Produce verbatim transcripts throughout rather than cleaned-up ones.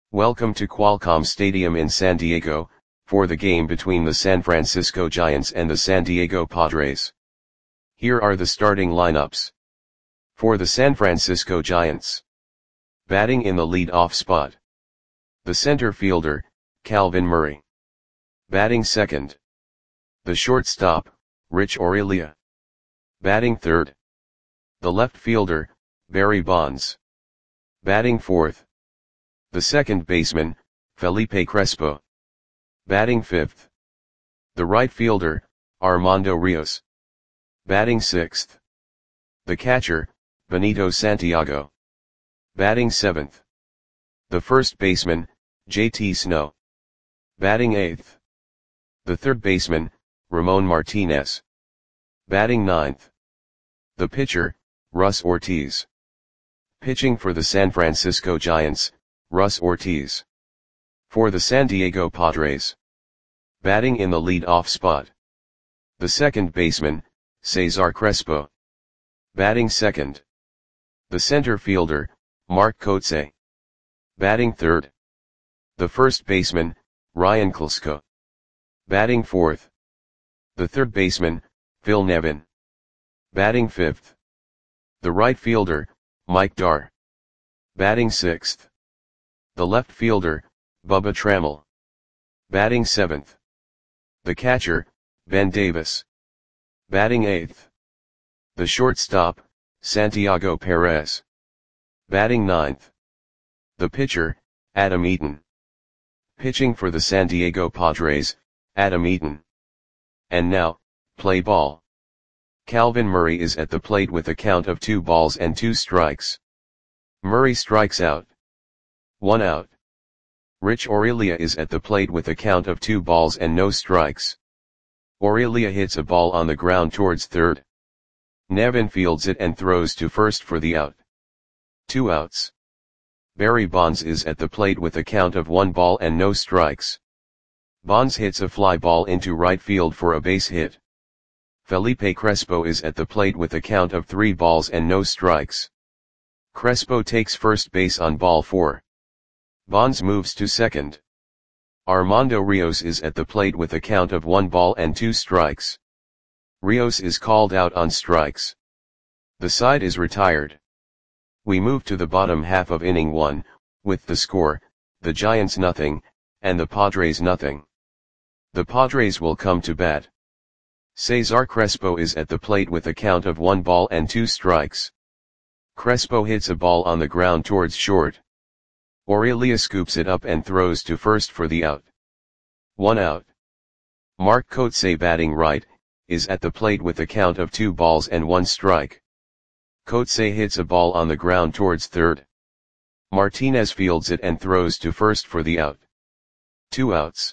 Welcome to Qualcomm Stadium in San Diego, for the game between the San Francisco Giants and the San Diego Padres. Here are the starting lineups. For the San Francisco Giants. Batting in the lead-off spot. The center fielder, Calvin Murray. Batting second. The shortstop, Rich Aurilia. Batting third. The left fielder, Barry Bonds. Batting fourth. The second baseman, Felipe Crespo. Batting fifth. The right fielder, Armando Rios. Batting sixth. The catcher, Benito Santiago. Batting seventh. The first baseman, J T Snow. Batting eighth. The third baseman, Ramon Martinez. Batting ninth. The pitcher, Russ Ortiz. Pitching for the San Francisco Giants, Russ Ortiz. For the San Diego Padres. Batting in the lead-off spot. The second baseman, Cesar Crespo. Batting second. The center fielder, Mark Kotsay. Batting third. The first baseman, Ryan Klesko. Batting fourth. The third baseman, Phil Nevin. Batting fifth. The right fielder, Mike Dar. Batting sixth. The left fielder, Bubba Trammell. Batting seventh. The catcher, Ben Davis. Batting eighth. The shortstop, Santiago Perez. Batting ninth. The pitcher, Adam Eaton. Pitching for the San Diego Padres, Adam Eaton. And now, play ball. Calvin Murray is at the plate with a count of two balls and two strikes. Murray strikes out. One out. Rich Aurilia is at the plate with a count of two balls and no strikes. Aurilia hits a ball on the ground towards third. Nevin fields it and throws to first for the out. Two outs. Barry Bonds is at the plate with a count of one ball and no strikes. Bonds hits a fly ball into right field for a base hit. Felipe Crespo is at the plate with a count of three balls and no strikes. Crespo takes first base on ball four. Bonds moves to second. Armando Rios is at the plate with a count of one ball and two strikes. Rios is called out on strikes. The side is retired. We move to the bottom half of inning one, with the score, the Giants nothing, and the Padres nothing. The Padres will come to bat. Cesar Crespo is at the plate with a count of one ball and two strikes. Crespo hits a ball on the ground towards short. Aurilia scoops it up and throws to first for the out. One out. Mark Kotsay, batting right, is at the plate with a count of two balls and one strike. Kotsay hits a ball on the ground towards third. Martinez fields it and throws to first for the out. Two outs.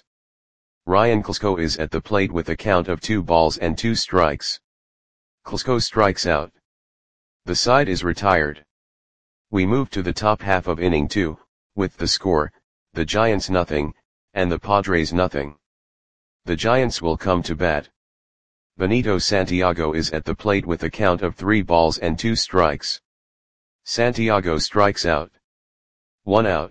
Ryan Klesko is at the plate with a count of two balls and two strikes. Klesko strikes out. The side is retired. We move to the top half of inning two, with the score, the Giants nothing, and the Padres nothing. The Giants will come to bat. Benito Santiago is at the plate with a count of three balls and two strikes. Santiago strikes out. One out.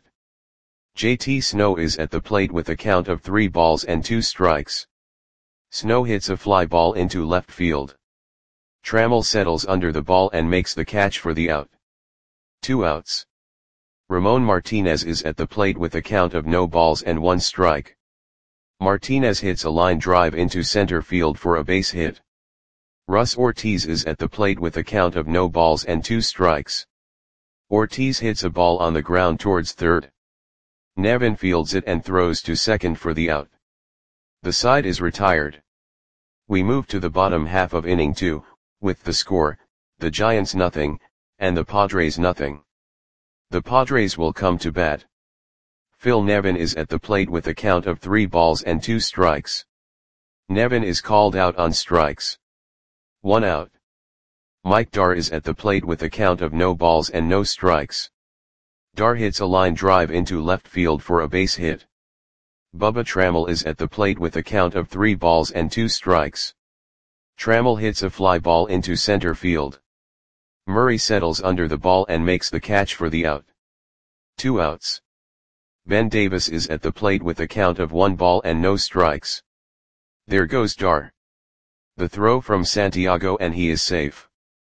J T Snow is at the plate with a count of three balls and two strikes. Snow hits a fly ball into left field. Trammell settles under the ball and makes the catch for the out. Two outs. Ramon Martinez is at the plate with a count of no balls and one strike. Martinez hits a line drive into center field for a base hit. Russ Ortiz is at the plate with a count of no balls and two strikes. Ortiz hits a ball on the ground towards third. Nevin fields it and throws to second for the out. The side is retired. We move to the bottom half of inning two, with the score, the Giants nothing, and the Padres nothing. The Padres will come to bat. Phil Nevin is at the plate with a count of three balls and two strikes. Nevin is called out on strikes. One out. Mike Dar is at the plate with a count of no balls and no strikes. Dar hits a line drive into left field for a base hit. Bubba Trammell is at the plate with a count of three balls and two strikes. Trammell hits a fly ball into center field. Murray settles under the ball and makes the catch for the out. Two outs. Ben Davis is at the plate with a count of one ball and no strikes. There goes Dar. The throw from Santiago and he is safe.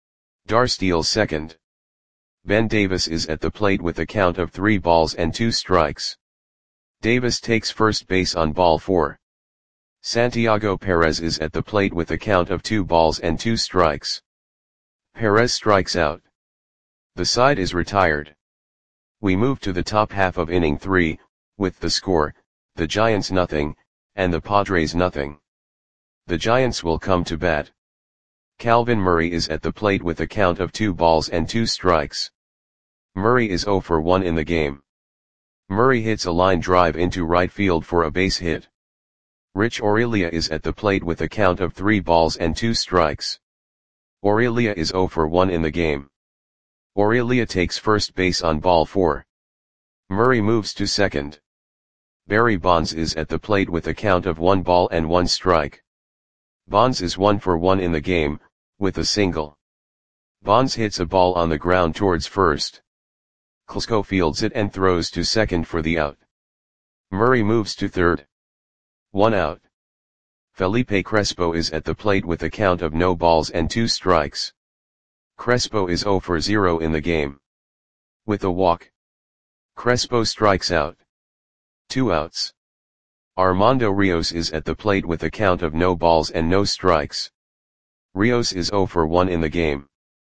Dar steals second. Ben Davis is at the plate with a count of three balls and two strikes. Davis takes first base on ball four. Santiago Perez is at the plate with a count of two balls and two strikes. Perez strikes out. The side is retired. We move to the top half of inning three, with the score, the Giants nothing, and the Padres nothing. The Giants will come to bat. Calvin Murray is at the plate with a count of two balls and two strikes. Murray is zero for one in the game. Murray hits a line drive into right field for a base hit. Rich Aurelia is at the plate with a count of three balls and two strikes. Aurelia is zero for one in the game. Aurelia takes first base on ball four. Murray moves to second. Barry Bonds is at the plate with a count of one ball and one strike. Bonds is one for one in the game, with a single. Bonds hits a ball on the ground towards first. Klesko fields it and throws to second for the out. Murray moves to third. One out. Felipe Crespo is at the plate with a count of no balls and two strikes. Crespo is zero for zero in the game. With a walk. Crespo strikes out. Two outs. Armando Rios is at the plate with a count of no balls and no strikes. Rios is zero for one in the game.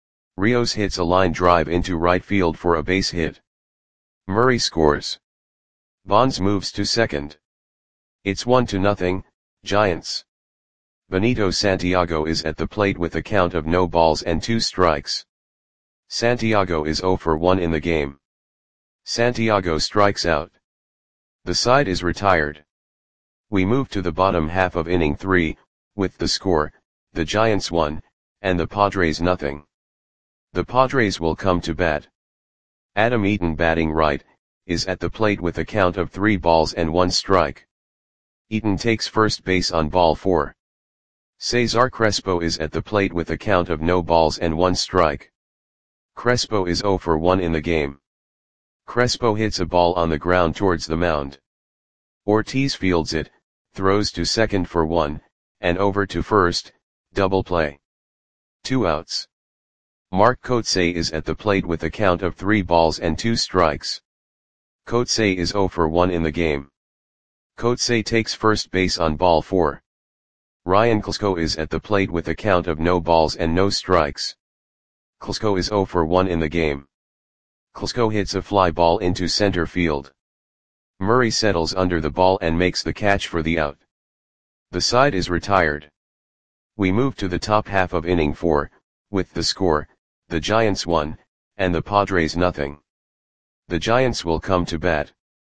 Rios hits a line drive into right field for a base hit. Murray scores. Bonds moves to second. It's one to nothing, Giants. Benito Santiago is at the plate with a count of no balls and two strikes. Santiago is zero for one in the game. Santiago strikes out. The side is retired. We move to the bottom half of inning three, with the score, the Giants one, and the Padres nothing. The Padres will come to bat. Adam Eaton batting right, is at the plate with a count of three balls and one strike. Eaton takes first base on ball four. Cesar Crespo is at the plate with a count of no balls and one strike. Crespo is zero for one in the game. Crespo hits a ball on the ground towards the mound. Ortiz fields it, throws to second for one, and over to first, double play. Two outs. Mark Kotsay is at the plate with a count of three balls and two strikes. Kotsay is zero for one in the game. Kotsay takes first base on ball four. Ryan Klesko is at the plate with a count of no balls and no strikes. Klesko is zero for one in the game. Klesko hits a fly ball into center field. Murray settles under the ball and makes the catch for the out. The side is retired. We move to the top half of inning four, with the score, the Giants one, and the Padres nothing. The Giants will come to bat.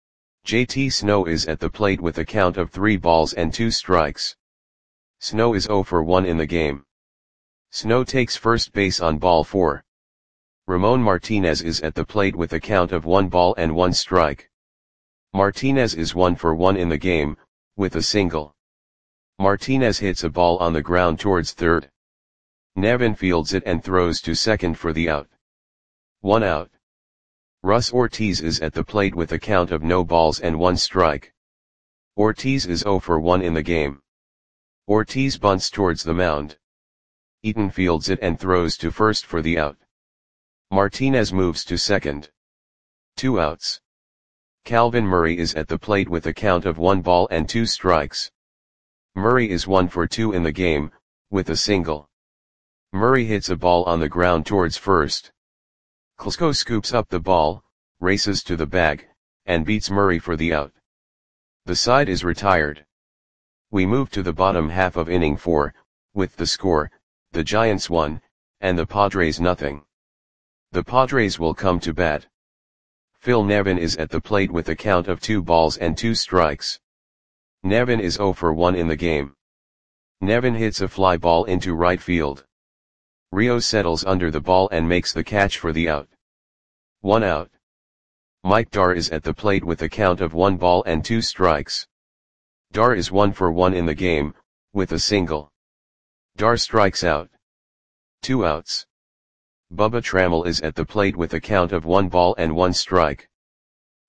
J T Snow is at the plate with a count of three balls and two strikes. Snow is zero for one in the game. Snow takes first base on ball four. Ramon Martinez is at the plate with a count of one ball and one strike. Martinez is one for one in the game, with a single. Martinez hits a ball on the ground towards third. Nevin fields it and throws to second for the out. One out. Russ Ortiz is at the plate with a count of no balls and one strike. Ortiz is zero for one in the game. Ortiz bunts towards the mound. Eaton fields it and throws to first for the out. Martinez moves to second. Two outs. Calvin Murray is at the plate with a count of one ball and two strikes. Murray is one for two in the game, with a single. Murray hits a ball on the ground towards first. Klesko scoops up the ball, races to the bag, and beats Murray for the out. The side is retired. We move to the bottom half of inning four, with the score, the Giants one, and the Padres nothing. The Padres will come to bat. Phil Nevin is at the plate with a count of two balls and two strikes. Nevin is zero for one in the game. Nevin hits a fly ball into right field. Rio settles under the ball and makes the catch for the out. One out. Mike Dar is at the plate with a count of one ball and two strikes. Dar is one for one in the game, with a single. Dar strikes out. Two outs. Bubba Trammell is at the plate with a count of one ball and one strike.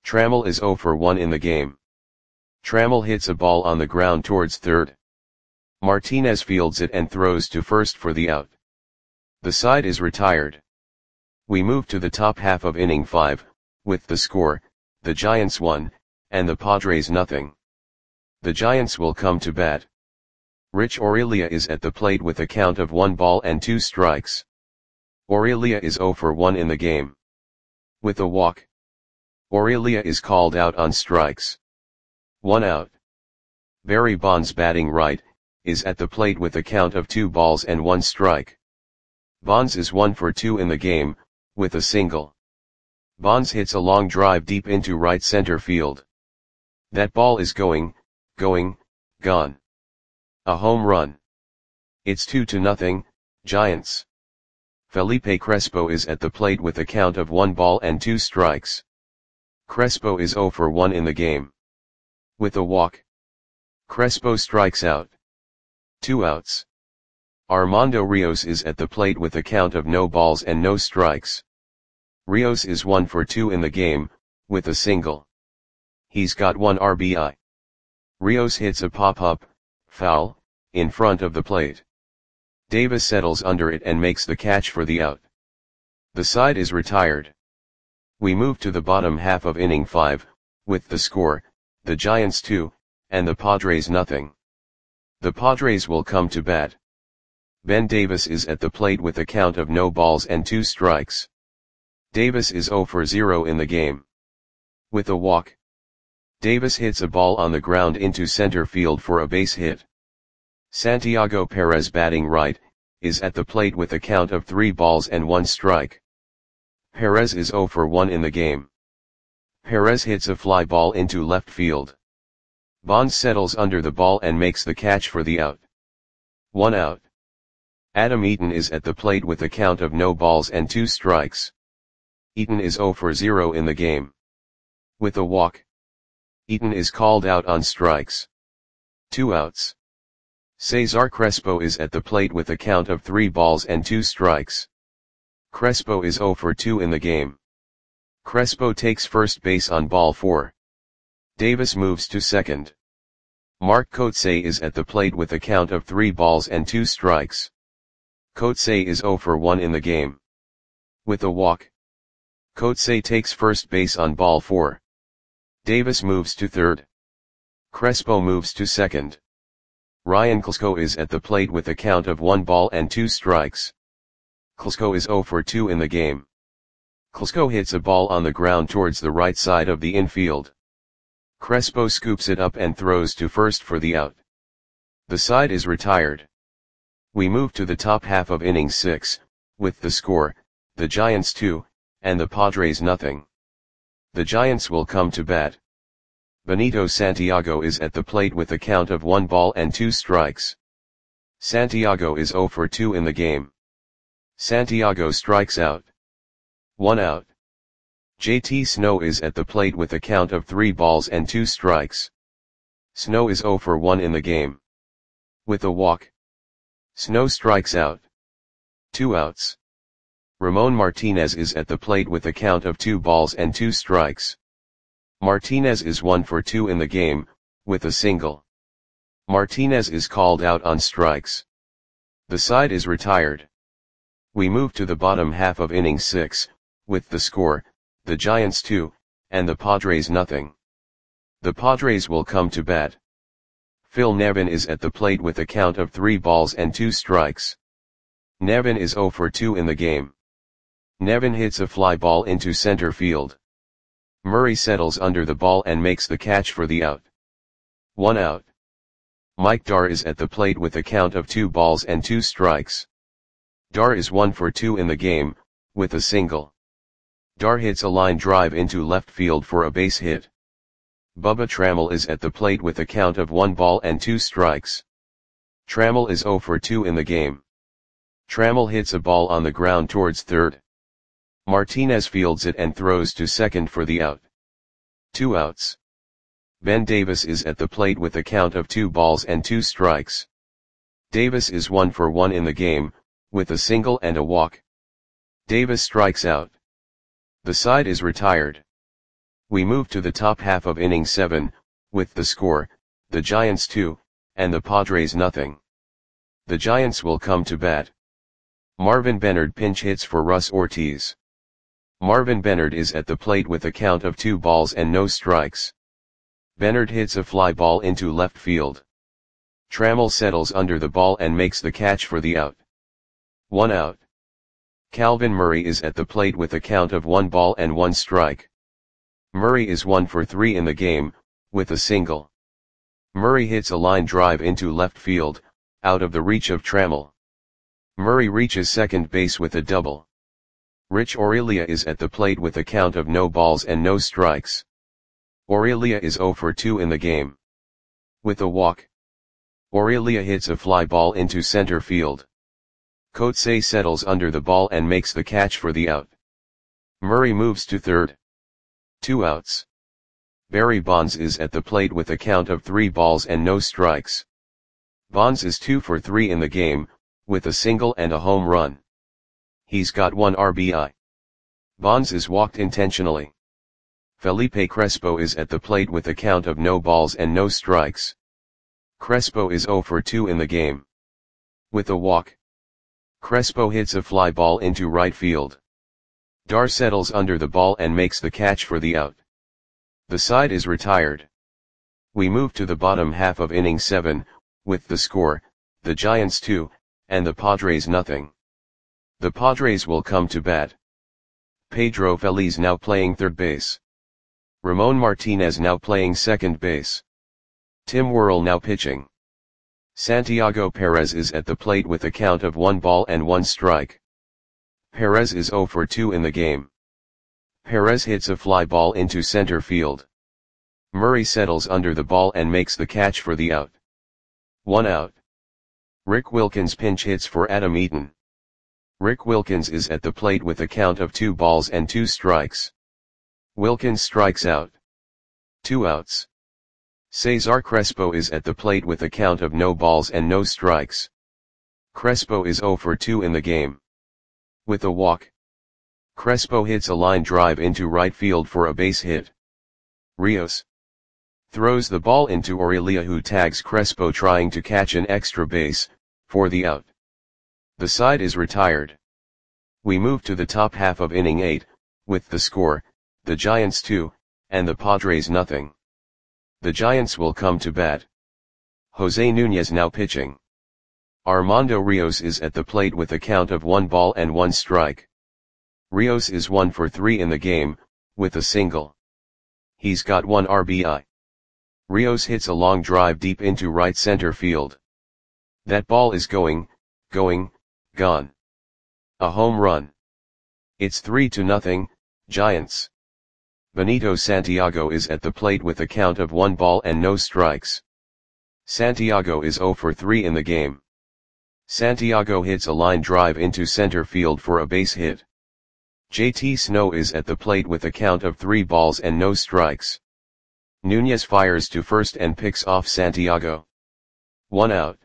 Trammell is zero for one in the game. Trammell hits a ball on the ground towards third. Martinez fields it and throws to first for the out. The side is retired. We move to the top half of inning five, with the score, the Giants one, and the Padres nothing. The Giants will come to bat. Rich Aurilia is at the plate with a count of one ball and two strikes. Aurilia is zero for one in the game. With a walk, Aurilia is called out on strikes. One out. Barry Bonds, batting right, is at the plate with a count of two balls and one strike. Bonds is one for two in the game, with a single. Bonds hits a long drive deep into right center field. That ball is going, going, gone. A home run. It's two to nothing, Giants. Felipe Crespo is at the plate with a count of one ball and two strikes. Crespo is zero for one in the game. With a walk, Crespo strikes out. Two outs. Armando Rios is at the plate with a count of no balls and no strikes. Rios is one for two in the game, with a single. He's got one R B I. Rios hits a pop-up, foul, in front of the plate. Davis settles under it and makes the catch for the out. The side is retired. We move to the bottom half of inning five, with the score, the Giants two, and the Padres nothing. The Padres will come to bat. Ben Davis is at the plate with a count of no balls and two strikes. Davis is zero for zero in the game. With a walk, Davis hits a ball on the ground into center field for a base hit. Santiago Perez, batting right, is at the plate with a count of three balls and one strike. Perez is zero for one in the game. Perez hits a fly ball into left field. Bonds settles under the ball and makes the catch for the out. One out. Adam Eaton is at the plate with a count of no balls and two strikes. Eaton is zero for zero in the game. With a walk, Eaton is called out on strikes. Two outs. Cesar Crespo is at the plate with a count of three balls and two strikes. Crespo is zero for two in the game. Crespo takes first base on ball four. Davis moves to second. Mark Kotsay is at the plate with a count of three balls and two strikes. Kotsay is zero for one in the game. With a walk, Kotsay takes first base on ball four. Davis moves to third. Crespo moves to second. Ryan Klesko is at the plate with a count of one ball and two strikes. Klesko is zero for two in the game. Klesko hits a ball on the ground towards the right side of the infield. Crespo scoops it up and throws to first for the out. The side is retired. We move to the top half of inning six, with the score, the Giants two, and the Padres nothing. The Giants will come to bat. Benito Santiago is at the plate with a count of one ball and two strikes. Santiago is zero for two in the game. Santiago strikes out. One out. J T Snow is at the plate with a count of three balls and two strikes. Snow is zero for one in the game. With a walk, Snow strikes out. Two outs. Ramon Martinez is at the plate with a count of two balls and two strikes. Martinez is one for two in the game, with a single. Martinez is called out on strikes. The side is retired. We move to the bottom half of inning six, with the score, the Giants two, and the Padres nothing. The Padres will come to bat. Phil Nevin is at the plate with a count of three balls and two strikes. Nevin is zero for two in the game. Nevin hits a fly ball into center field. Murray settles under the ball and makes the catch for the out. One out. Mike Dar is at the plate with a count of two balls and two strikes. Dar is one for two in the game, with a single. Dar hits a line drive into left field for a base hit. Bubba Trammell is at the plate with a count of one ball and two strikes. Trammell is zero for two in the game. Trammell hits a ball on the ground towards third. Martinez fields it and throws to second for the out. Two outs. Ben Davis is at the plate with a count of two balls and two strikes. Davis is one for one in the game, with a single and a walk. Davis strikes out. The side is retired. We move to the top half of inning seven, with the score, the Giants two, and the Padres nothing. The Giants will come to bat. Marvin Benard pinch hits for Russ Ortiz. Marvin Benard is at the plate with a count of two balls and no strikes. Benard hits a fly ball into left field. Trammell settles under the ball and makes the catch for the out. One out. Calvin Murray is at the plate with a count of one ball and one strike. Murray is one for three in the game, with a single. Murray hits a line drive into left field, out of the reach of Trammell. Murray reaches second base with a double. Rich Aurilia is at the plate with a count of no balls and no strikes. Aurilia is zero for two in the game. With a walk. Aurilia hits a fly ball into center field. Coetzee settles under the ball and makes the catch for the out. Murray moves to third. Two outs. Barry Bonds is at the plate with a count of three balls and no strikes. Bonds is two for three in the game, with a single and a home run. He's got one R B I. Bonds is walked intentionally. Felipe Crespo is at the plate with a count of no balls and no strikes. Crespo is zero for two in the game. With a walk. Crespo hits a fly ball into right field. Dar settles under the ball and makes the catch for the out. The side is retired. We move to the bottom half of inning seven, with the score, the Giants two, and the Padres nothing. The Padres will come to bat. Pedro Feliz now playing third base. Ramon Martinez now playing second base. Tim Worrell now pitching. Santiago Perez is at the plate with a count of one ball and one strike. Perez is zero for two in the game. Perez hits a fly ball into center field. Murray settles under the ball and makes the catch for the out. One out. Rick Wilkins pinch hits for Adam Eaton. Rick Wilkins is at the plate with a count of two balls and two strikes. Wilkins strikes out. Two outs. Cesar Crespo is at the plate with a count of no balls and no strikes. Crespo is zero for two in the game. With a walk. Crespo hits a line drive into right field for a base hit. Rios throws the ball into Aurilia, who tags Crespo trying to catch an extra base, for the out. The side is retired. We move to the top half of inning eight, with the score, the Giants two, and the Padres nothing. The Giants will come to bat. Jose Nunez now pitching. Armando Rios is at the plate with a count of one ball and one strike. Rios is one for three in the game, with a single. He's got one R B I. Rios hits a long drive deep into right center field. That ball is going, going, gone. A home run. It's three to nothing, Giants. Benito Santiago is at the plate with a count of one ball and no strikes. Santiago is zero for three in the game. Santiago hits a line drive into center field for a base hit. J T Snow is at the plate with a count of three balls and no strikes. Nunez fires to first and picks off Santiago. One out.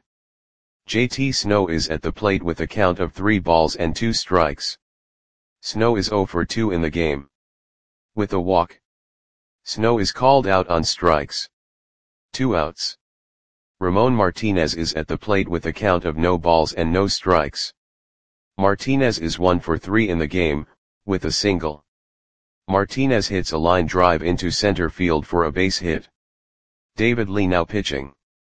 J T Snow is at the plate with a count of three balls and two strikes. Snow is zero for two in the game. With a walk. Snow is called out on strikes. Two outs. Ramon Martinez is at the plate with a count of no balls and no strikes. Martinez is one for three in the game, with a single. Martinez hits a line drive into center field for a base hit. David Lee now pitching.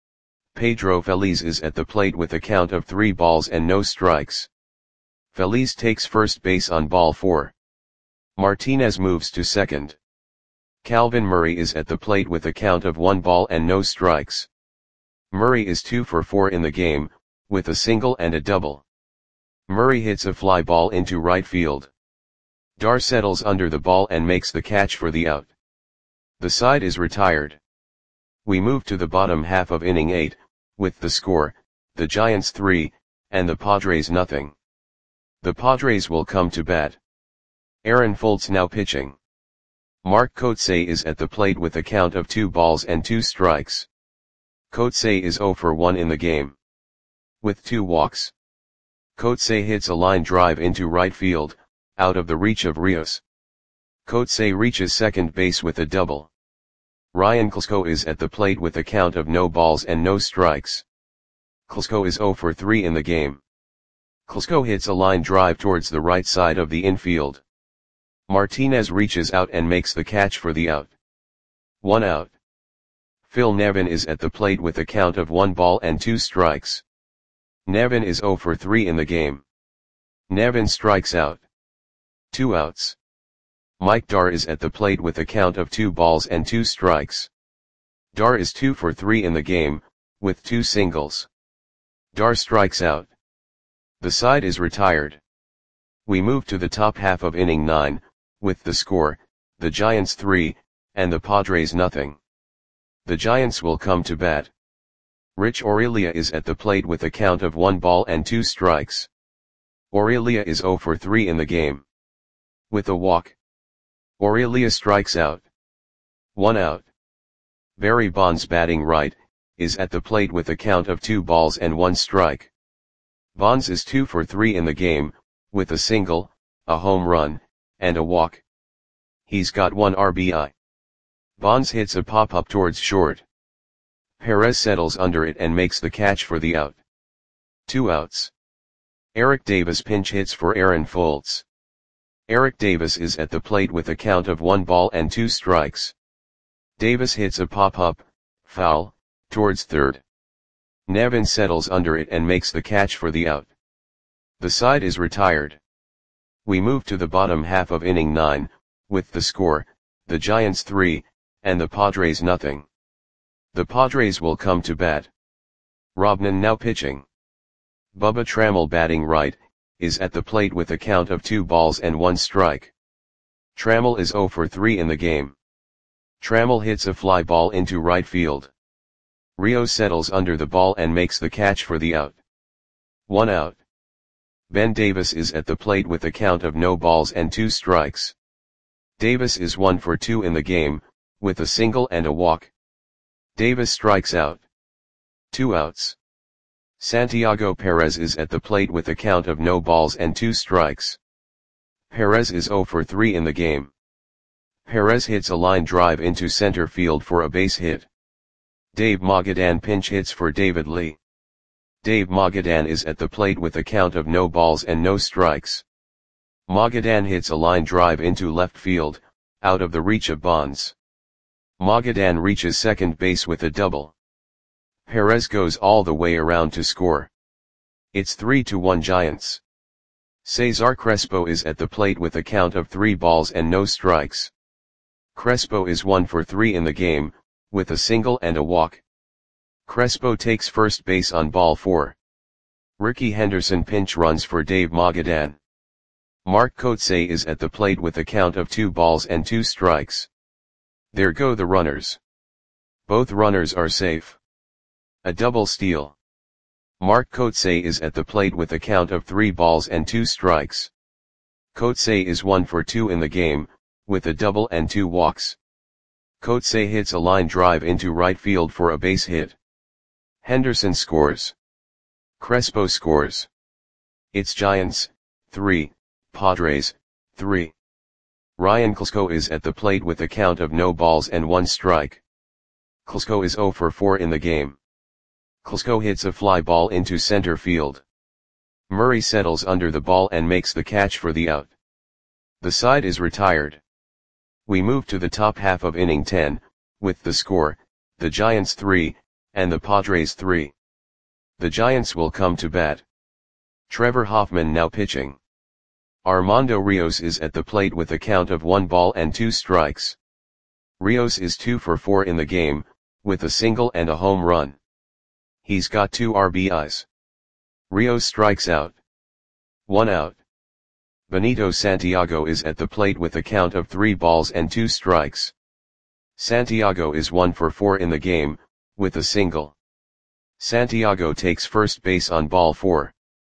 Pedro Feliz is at the plate with a count of three balls and no strikes. Feliz takes first base on ball four. Martinez moves to second. Calvin Murray is at the plate with a count of one ball and no strikes. Murray is two for four in the game, with a single and a double. Murray hits a fly ball into right field. Dar settles under the ball and makes the catch for the out. The side is retired. We move to the bottom half of inning eight, with the score, the Giants three, and the Padres nothing. The Padres will come to bat. Aaron Foltz now pitching. Mark Coetzee is at the plate with a count of two balls and two strikes. Coetzee is zero for one in the game. With two walks. Coetzee hits a line drive into right field, out of the reach of Rios. Kotsay reaches second base with a double. Ryan Klesko is at the plate with a count of no balls and no strikes. Klesko is zero for three in the game. Klesko hits a line drive towards the right side of the infield. Martinez reaches out and makes the catch for the out. One out. Phil Nevin is at the plate with a count of one ball and two strikes. Nevin is zero for three in the game. Nevin strikes out. Two outs. Mike Dar is at the plate with a count of two balls and two strikes. Dar is two for three in the game, with two singles. Dar strikes out. The side is retired. We move to the top half of inning nine, with the score, the Giants three, and the Padres nothing. The Giants will come to bat. Rich Aurelia is at the plate with a count of one ball and two strikes. Aurelia is zero for three in the game. With a walk, Aurelia strikes out. One out. Barry Bonds, batting right, is at the plate with a count of two balls and one strike. Bonds is two for three in the game, with a single, a home run, and a walk. He's got one R B I. Bonds hits a pop-up towards short. Perez settles under it and makes the catch for the out. Two outs. Eric Davis pinch hits for Aaron Foltz. Eric Davis is at the plate with a count of one ball and two strikes. Davis hits a pop-up, foul, towards third. Nevin settles under it and makes the catch for the out. The side is retired. We move to the bottom half of inning nine, with the score, the Giants three, and the Padres nothing. The Padres will come to bat. Robnan now pitching. Bubba Trammell, batting right, is at the plate with a count of two balls and one strike. Trammell is zero for three in the game. Trammell hits a fly ball into right field. Rios settles under the ball and makes the catch for the out. One out. Ben Davis is at the plate with a count of no balls and two strikes. Davis is one for two in the game, with a single and a walk. Davis strikes out. Two outs. Santiago Perez is at the plate with a count of no balls and two strikes. Perez is zero for three in the game. Perez hits a line drive into center field for a base hit. Dave Magadan pinch hits for David Lee. Dave Magadan is at the plate with a count of no balls and no strikes. Magadan hits a line drive into left field, out of the reach of Bonds. Magadan reaches second base with a double. Perez goes all the way around to score. It's three to one Giants. Cesar Crespo is at the plate with a count of three balls and no strikes. Crespo is one for three in the game, with a single and a walk. Crespo takes first base on ball four. Ricky Henderson pinch runs for Dave Magadan. Mark Kotsay is at the plate with a count of two balls and two strikes. There go the runners. Both runners are safe. A double steal. Mark Kotsay is at the plate with a count of three balls and two strikes. Kotsay is one for two in the game, with a double and two walks. Kotsay hits a line drive into right field for a base hit. Henderson scores. Crespo scores. It's Giants, three, Padres, three. Ryan Klesko is at the plate with a count of no balls and one strike. Klesko is zero for four in the game. Klesko hits a fly ball into center field. Murray settles under the ball and makes the catch for the out. The side is retired. We move to the top half of inning ten, with the score, the Giants three, and the Padres three. The Giants will come to bat. Trevor Hoffman now pitching. Armando Rios is at the plate with a count of one ball and two strikes. Rios is two for four in the game, with a single and a home run. He's got two R B Is. Rios strikes out. One out. Benito Santiago is at the plate with a count of three balls and two strikes. Santiago is one for four in the game, with a single. Santiago takes first base on ball four.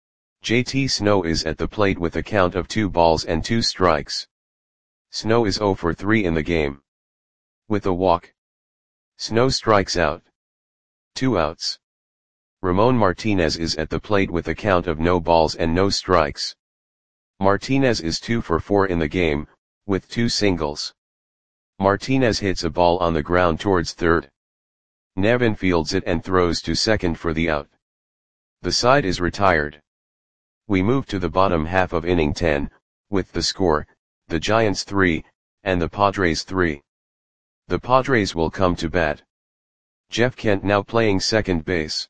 J T Snow is at the plate with a count of two balls and two strikes. Snow is zero for three in the game. With a walk. Snow strikes out. Two outs. Ramon Martinez is at the plate with a count of no balls and no strikes. Martinez is two for four in the game, with two singles. Martinez hits a ball on the ground towards third. Nevin fields it and throws to second for the out. The side is retired. We move to the bottom half of inning ten, with the score, the Giants three, and the Padres three. The Padres will come to bat. Jeff Kent now playing second base.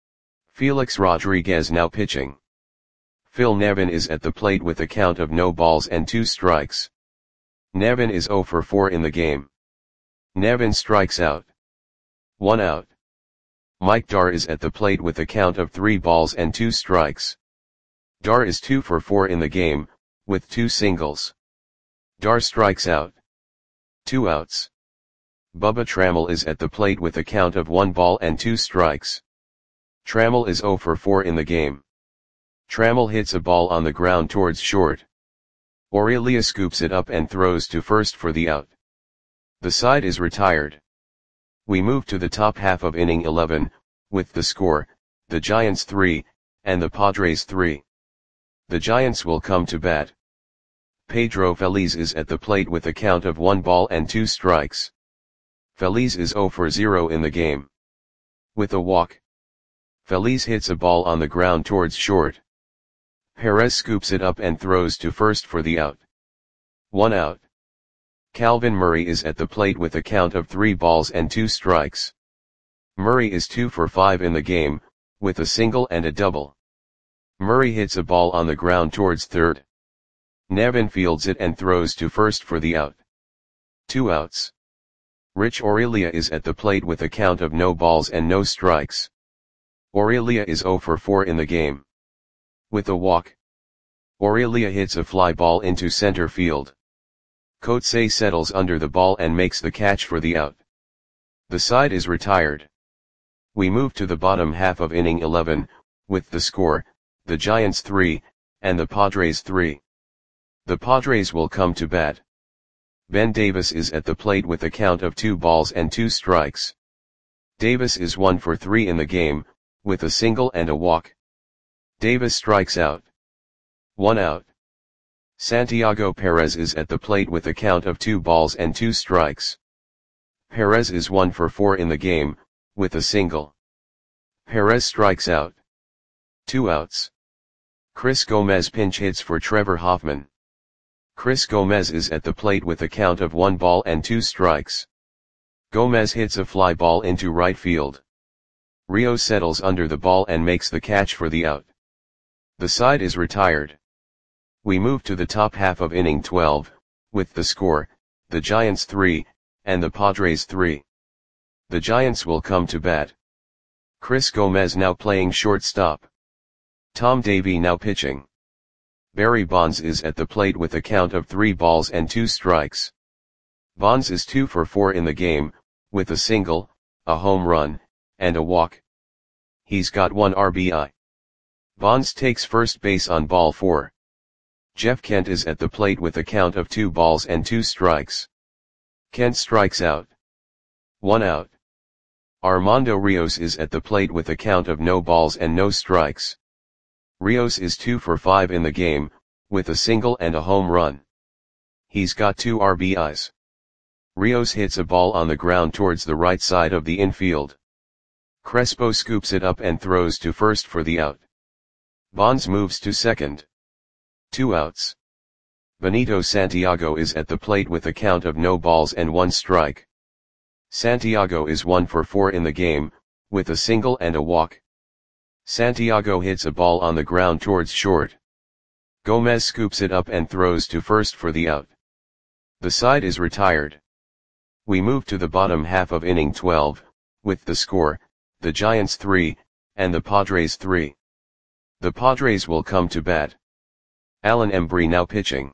Felix Rodriguez now pitching. Phil Nevin is at the plate with a count of no balls and two strikes. Nevin is zero for four in the game. Nevin strikes out. One out. Mike Dar is at the plate with a count of three balls and two strikes. Dar is two for four in the game, with two singles. Dar strikes out. Two outs. Bubba Trammell is at the plate with a count of one ball and two strikes. Trammell is zero for four in the game. Trammell hits a ball on the ground towards short. Aurelia scoops it up and throws to first for the out. The side is retired. We move to the top half of inning eleven, with the score, the Giants three, and the Padres three. The Giants will come to bat. Pedro Feliz is at the plate with a count of one ball and two strikes. Feliz is zero for zero in the game. With a walk. Feliz hits a ball on the ground towards short. Perez scoops it up and throws to first for the out. One out. Calvin Murray is at the plate with a count of three balls and two strikes. Murray is two for five in the game, with a single and a double. Murray hits a ball on the ground towards third. Nevin fields it and throws to first for the out. Two outs. Rich Aurelia is at the plate with a count of no balls and no strikes. Aurelia is zero for four in the game. With a walk. Aurelia hits a fly ball into center field. Coetzee settles under the ball and makes the catch for the out. The side is retired. We move to the bottom half of inning eleven, with the score, the Giants three, and the Padres three. The Padres will come to bat. Ben Davis is at the plate with a count of two balls and two strikes. Davis is one for three in the game, with a single and a walk. Davis strikes out. One out. Santiago Perez is at the plate with a count of two balls and two strikes. Perez is one for four in the game, with a single. Perez strikes out. Two outs. Chris Gomez pinch hits for Trevor Hoffman. Chris Gomez is at the plate with a count of one ball and two strikes. Gomez hits a fly ball into right field. Rio settles under the ball and makes the catch for the out. The side is retired. We move to the top half of inning twelve, with the score, the Giants three, and the Padres three. The Giants will come to bat. Chris Gomez now playing shortstop. Tom Davey now pitching. Barry Bonds is at the plate with a count of three balls and two strikes. Bonds is two for four in the game, with a single, a home run, and a walk. He's got one R B I. Bonds takes first base on ball four. Jeff Kent is at the plate with a count of two balls and two strikes. Kent strikes out. One out. Armando Rios is at the plate with a count of no balls and no strikes. Rios is two for five in the game, with a single and a home run. He's got two R B Is. Rios hits a ball on the ground towards the right side of the infield. Crespo scoops it up and throws to first for the out. Bonds moves to second. Two outs. Benito Santiago is at the plate with a count of no balls and one strike. Santiago is one for four in the game, with a single and a walk. Santiago hits a ball on the ground towards short. Gomez scoops it up and throws to first for the out. The side is retired. We move to the bottom half of inning twelve, with the score, the Giants three, and the Padres three. The Padres will come to bat. Alan Embry now pitching.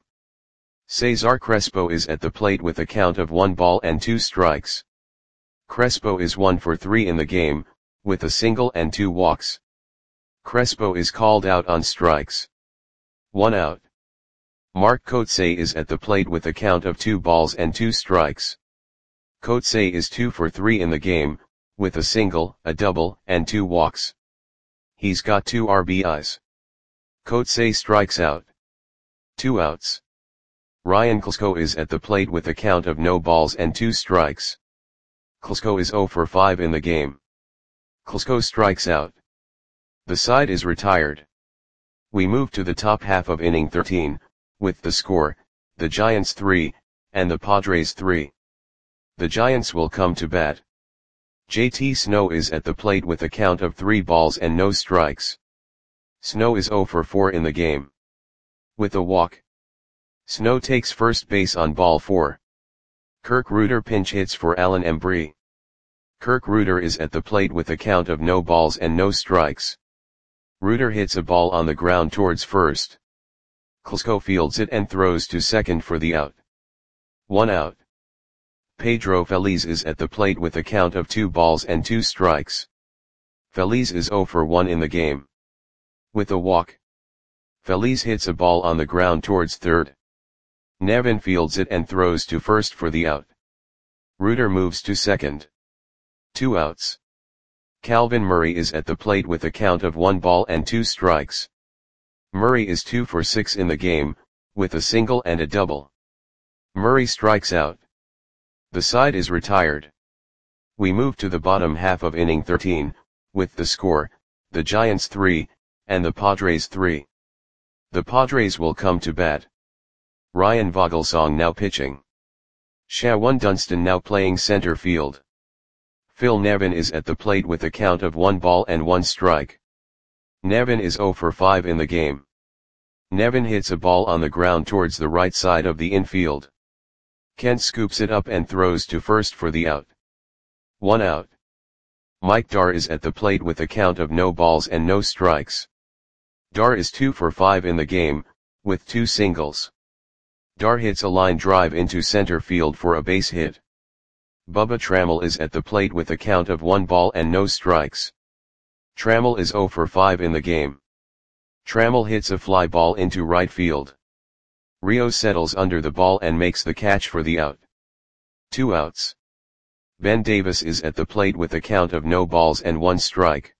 Cesar Crespo is at the plate with a count of one ball and two strikes. Crespo is one for three in the game, with a single and two walks. Crespo is called out on strikes. One out. Mark Coetzee is at the plate with a count of two balls and two strikes. Coetzee is two for three in the game, with a single, a double, and two walks. He's got two R B Is. Coetzee strikes out. Two outs. Ryan Klsko is at the plate with a count of no balls and two strikes. Klsko is zero for five in the game. Klsko strikes out. The side is retired. We move to the top half of inning thirteen, with the score, the Giants three, and the Padres three. The Giants will come to bat. J T Snow is at the plate with a count of three balls and no strikes. Snow is zero for four in the game. With a walk. Snow takes first base on ball four. Kirk Reuter pinch hits for Alan Embry. Kirk Reuter is at the plate with a count of no balls and no strikes. Reuter hits a ball on the ground towards first. Klsko fields it and throws to second for the out. One out. Pedro Feliz is at the plate with a count of two balls and two strikes. Feliz is zero for one in the game. With a walk. Feliz hits a ball on the ground towards third. Nevin fields it and throws to first for the out. Reuter moves to second. Two outs. Calvin Murray is at the plate with a count of one ball and two strikes. Murray is two for six in the game, with a single and a double. Murray strikes out. The side is retired. We move to the bottom half of inning thirteen, with the score, the Giants three, and the Padres three. The Padres will come to bat. Ryan Vogelsong now pitching. Shawan Dunston now playing center field. Phil Nevin is at the plate with a count of one ball and one strike. Nevin is zero for five in the game. Nevin hits a ball on the ground towards the right side of the infield. Kent scoops it up and throws to first for the out. One out. Mike Dar is at the plate with a count of no balls and no strikes. Dar is two for five in the game, with two singles. Dar hits a line drive into center field for a base hit. Bubba Trammell is at the plate with a count of one ball and no strikes. Trammell is zero for five in the game. Trammell hits a fly ball into right field. Rio settles under the ball and makes the catch for the out. Two outs. Ben Davis is at the plate with a count of no balls and one strike.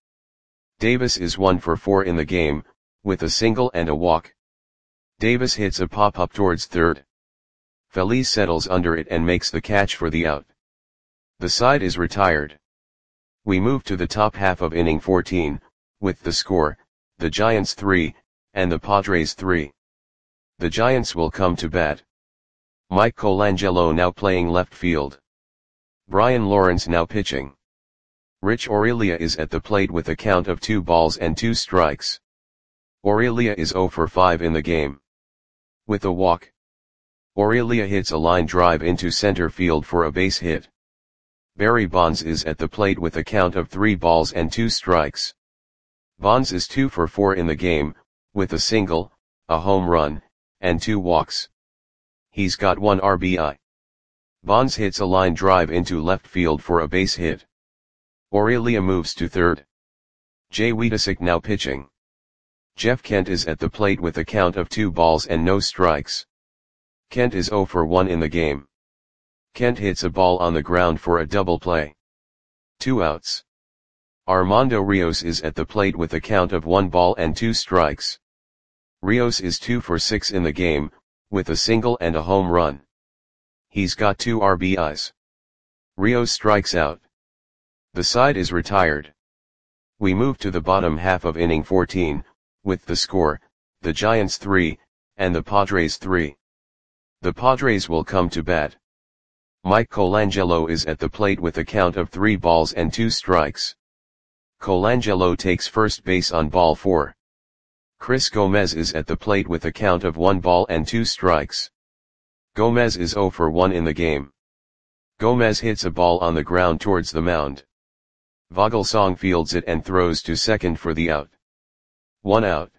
Davis is one for four in the game, with a single and a walk. Davis hits a pop-up towards third. Feliz settles under it and makes the catch for the out. The side is retired. We move to the top half of inning fourteen, with the score, the Giants three, and the Padres three. The Giants will come to bat. Mike Colangelo now playing left field. Brian Lawrence now pitching. Rich Aurelia is at the plate with a count of two balls and two strikes. Aurelia is zero for five in the game. With a walk. Aurelia hits a line drive into center field for a base hit. Barry Bonds is at the plate with a count of three balls and two strikes. Bonds is two for four in the game, with a single, a home run, and two walks. He's got one R B I. Bonds hits a line drive into left field for a base hit. Aurelia moves to third. Jay Wiedesick now pitching. Jeff Kent is at the plate with a count of two balls and no strikes. Kent is zero for one in the game. Kent hits a ball on the ground for a double play. Two outs. Armando Rios is at the plate with a count of one ball and two strikes. Rios is two for six in the game, with a single and a home run. He's got two R B Is. Rios strikes out. The side is retired. We move to the bottom half of inning fourteen, with the score, the Giants three, and the Padres three. The Padres will come to bat. Mike Colangelo is at the plate with a count of three balls and two strikes. Colangelo takes first base on ball four. Chris Gomez is at the plate with a count of one ball and two strikes. Gomez is zero for one in the game. Gomez hits a ball on the ground towards the mound. Vogelsong fields it and throws to second for the out. One out.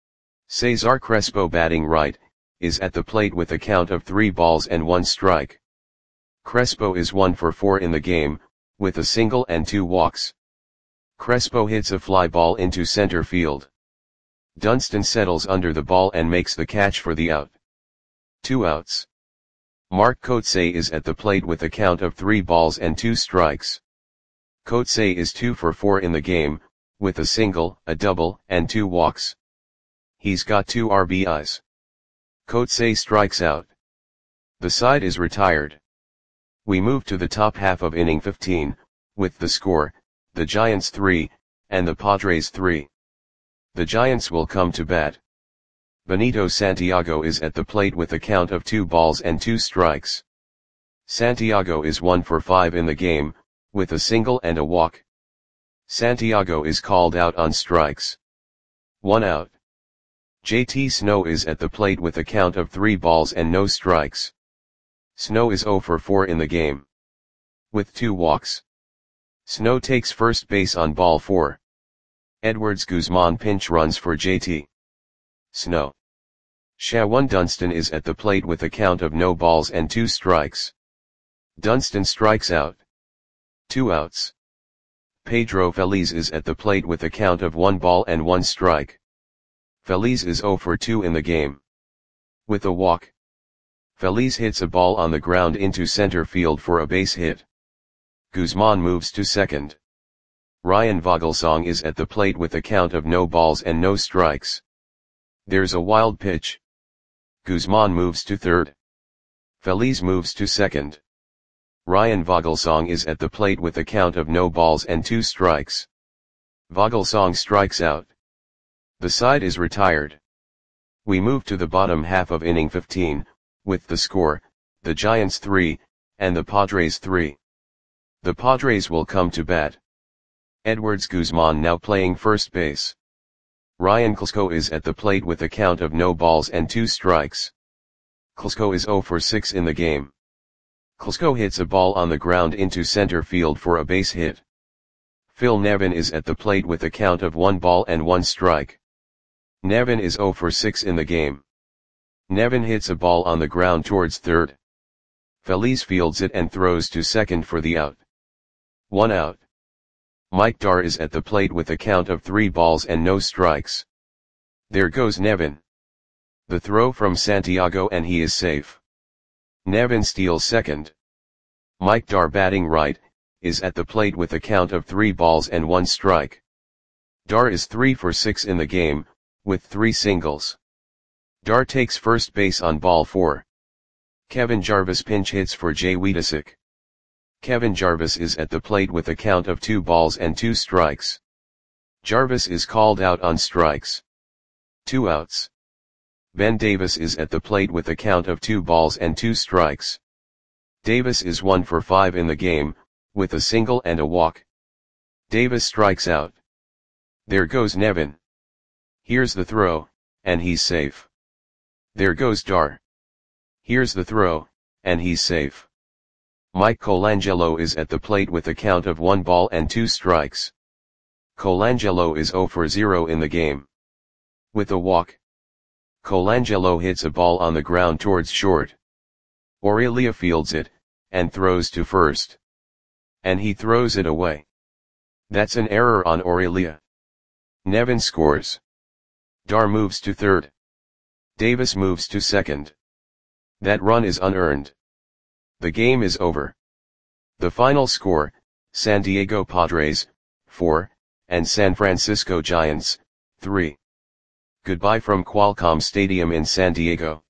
Cesar Crespo batting right, is at the plate with a count of three balls and one strike. Crespo is one for four in the game, with a single and two walks. Crespo hits a fly ball into center field. Dunston settles under the ball and makes the catch for the out. Two outs. Mark Kotsay is at the plate with a count of three balls and two strikes. Kotsay is two for four in the game, with a single, a double, and two walks. He's got two R B Is. Kotsay strikes out. The side is retired. We move to the top half of inning fifteen, with the score, the Giants three, and the Padres three. The Giants will come to bat. Benito Santiago is at the plate with a count of two balls and two strikes. Santiago is one for five in the game, with a single and a walk. Santiago is called out on strikes. One out. J T Snow is at the plate with a count of three balls and no strikes. Snow is zero for four in the game, with two walks. Snow takes first base on ball four. Edwards Guzman pinch runs for J T Snow. Shawan Dunston is at the plate with a count of no balls and two strikes. Dunston strikes out. Two outs. Pedro Feliz is at the plate with a count of one ball and one strike. Feliz is zero for two in the game, with a walk. Feliz hits a ball on the ground into center field for a base hit. Guzman moves to second. Ryan Vogelsong is at the plate with a count of no balls and no strikes. There's a wild pitch. Guzman moves to third. Feliz moves to second. Ryan Vogelsong is at the plate with a count of no balls and two strikes. Vogelsong strikes out. The side is retired. We move to the bottom half of inning fifteen, with the score, the Giants three, and the Padres three. The Padres will come to bat. Edwards Guzman now playing first base. Ryan Klesko is at the plate with a count of no balls and two strikes. Klesko is zero for six in the game. Klesko hits a ball on the ground into center field for a base hit. Phil Nevin is at the plate with a count of one ball and one strike. Nevin is zero for six in the game. Nevin hits a ball on the ground towards third. Feliz fields it and throws to second for the out. One out. Mike Dar is at the plate with a count of three balls and no strikes. There goes Nevin. The throw from Santiago and he is safe. Nevin steals second. Mike Dar batting right, is at the plate with a count of three balls and one strike. Dar is three for six in the game, with three singles. Dar takes first base on ball four. Kevin Jarvis pinch hits for Jay Wiedesick. Kevin Jarvis is at the plate with a count of two balls and two strikes. Jarvis is called out on strikes. Two outs. Ben Davis is at the plate with a count of two balls and two strikes. Davis is one for five in the game, with a single and a walk. Davis strikes out. There goes Nevin. Here's the throw, and he's safe. There goes Dar. Here's the throw, and he's safe. Mike Colangelo is at the plate with a count of one ball and two strikes. Colangelo is zero for zero in the game, with a walk. Colangelo hits a ball on the ground towards short. Aurelia fields it, and throws to first. And he throws it away. That's an error on Aurelia. Nevin scores. Dar moves to third. Davis moves to second. That run is unearned. The game is over. The final score, San Diego Padres, four, and San Francisco Giants, three. Goodbye from Qualcomm Stadium in San Diego.